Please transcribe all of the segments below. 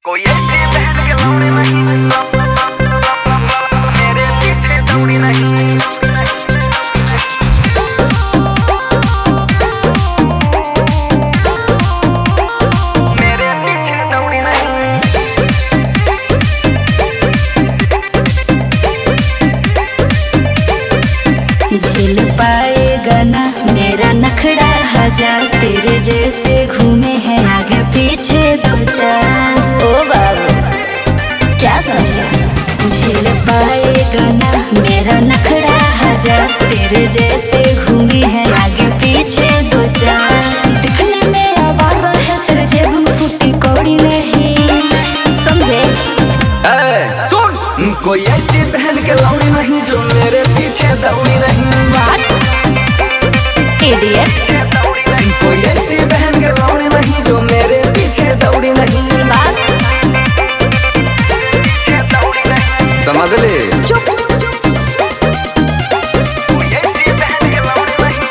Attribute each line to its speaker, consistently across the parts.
Speaker 1: कोई ऐसी बहन के लौड़े नहीं, मेरे पीछे दौड़ी नहीं। मेरे पीछे दौड़ी नहीं।
Speaker 2: झेल पाएगा ना मेरा नखड़ा हजार, तेरे जैसे घूमे हैं आगे पीछे दो चार। ओ बाबू क्या समझा? झेल पाएगा ना मेरा नखड़ा हजार, तेरे जैसे घूमे हैं आगे पीछे दो चार। दिखने में आवारा है तेरे जेब में फूटी कौड़ी नहीं, समझे?
Speaker 1: सुन, कोई ऐसी बहन के लौड़ी नहीं जो मेरे पीछे दौड़ी नहीं।
Speaker 2: इडियट।
Speaker 1: कोई ऐसी बहन के लौड़ी नहीं जो मेरे पीछे दौड़ी नहीं। समझ ले। कोई ऐसी बहन के लौड़ी नहीं।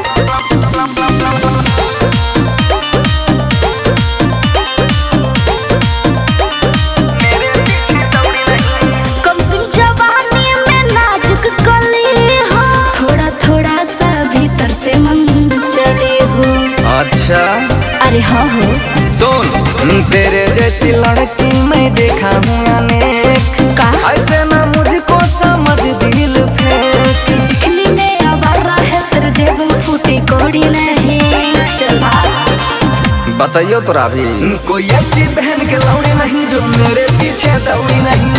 Speaker 1: मेरे पीछे दौड़ी नहीं।
Speaker 2: कम सिम जवानी में नाजुक कली हो, थोड़ा थोड़ा सा भीतर से मन चले हो।
Speaker 1: अच्छा
Speaker 2: अरे हाँ हो।
Speaker 1: सुन, तेरे जैसी लड़की मैं देखा हूँ अनेक।
Speaker 2: का?
Speaker 1: ऐसे ना मुझको समझ दिल फेंक।
Speaker 2: दिखने में आवारा है तेरे जेब में फूटी कौड़ी नहीं, चल भाग।
Speaker 1: बताइयो तोरा भी। कोई ऐसी बहन के लौड़ी नहीं जो मेरे पीछे दौड़ी नहीं।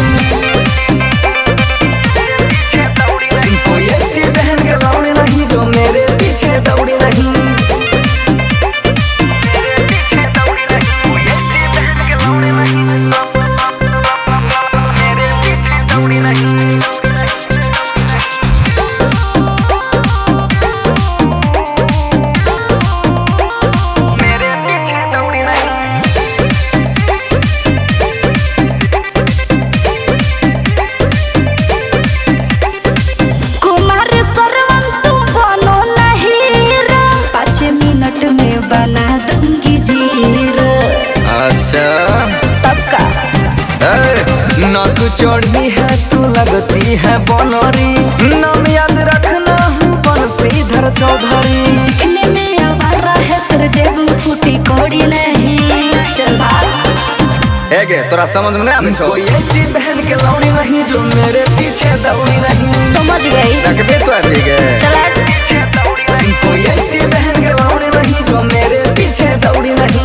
Speaker 1: कोई ऐसी बहन के लौड़ी नहीं जो मेरे पीछे दौड़ी नहीं। कोई ऐसी बहन के लौड़ी नहीं, मेरे पीछे दौड़ी नहीं। मेरे पीछे दौड़ी नहीं।
Speaker 2: कुमार सरवन तुम बनो नहीं रो, 5 मिनट में बना दूंगी जीरो।
Speaker 1: अच्छा
Speaker 2: तब का?
Speaker 1: नक चढ़ी है तू लगती है बनरी। नाम याद रखना हूँ बंशीधर चौधरी।
Speaker 2: दिखने में आवारा है तेरे जेब में फूटी कौड़ी नहीं, चल भाग।
Speaker 1: एगे तोरा समझ में नहीं आवे। कोई ऐसी बहन के लौड़ी नहीं जो मेरे पीछे दौड़ी नहीं।
Speaker 2: समझ गई।
Speaker 1: लगबे तो अभी गए।
Speaker 2: चला।
Speaker 1: कोई ऐसी बहन के लौड़ी नहीं जो मेरे पीछे दौड़ी नहीं।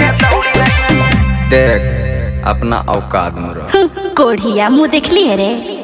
Speaker 1: देख अपना औकात में रह।
Speaker 2: कोढ़िया मुँह देख ली है रे।